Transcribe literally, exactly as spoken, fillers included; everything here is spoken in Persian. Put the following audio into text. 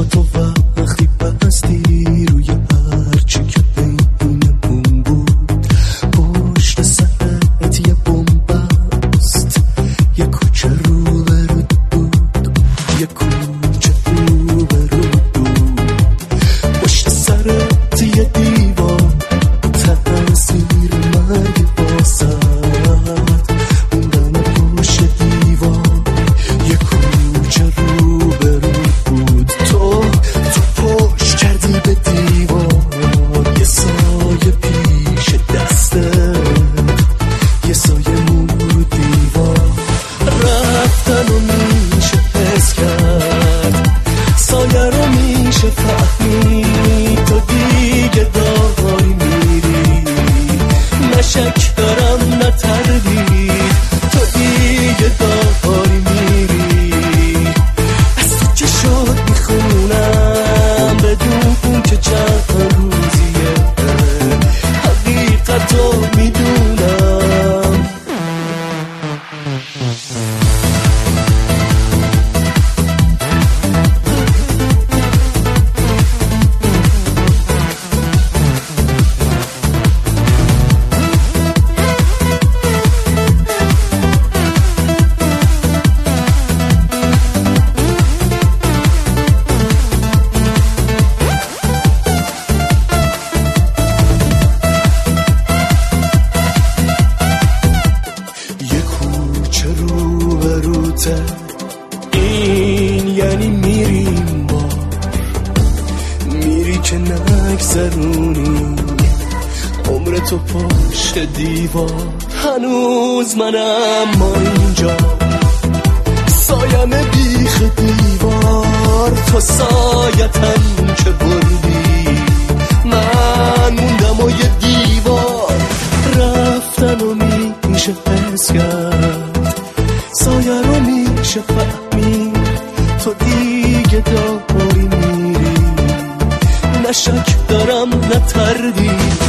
چشم تو وقتی بستی روی هرچی که بینمون بود، پشت سرت یه بمبست، یه کوچه رو برود بود، یه کوچه رو برود بود، پشت سرت یه دیوار، تأثیر مرگ واسد موندن پشت دیوار، یه کوچه رو برود بود. تو تو پشت کردی به دیوار، یه سایه پیش دستت، یه سایه مون دیوار. رفتن رو میشه حس کرد، سایه رو میشه فهمید، تو دیگه داری میری، نه شک دارم نه تردید، تو دیگه داری میری. از تو چشات میخونم بدون که چند روزیه، حقیقت رو میدونم. این یعنی میریم با میری که نگذرونی عمر تو پشت دیوار. هنوز منم ما اینجا سایم بیخ دیوار، تو سایتن که بردی، من موندم و یه دیوار. رفتن و میشه حس کرد، سایه رو میشه فهمید، تو دیگه داری میری، نه شک دارم نه تردید،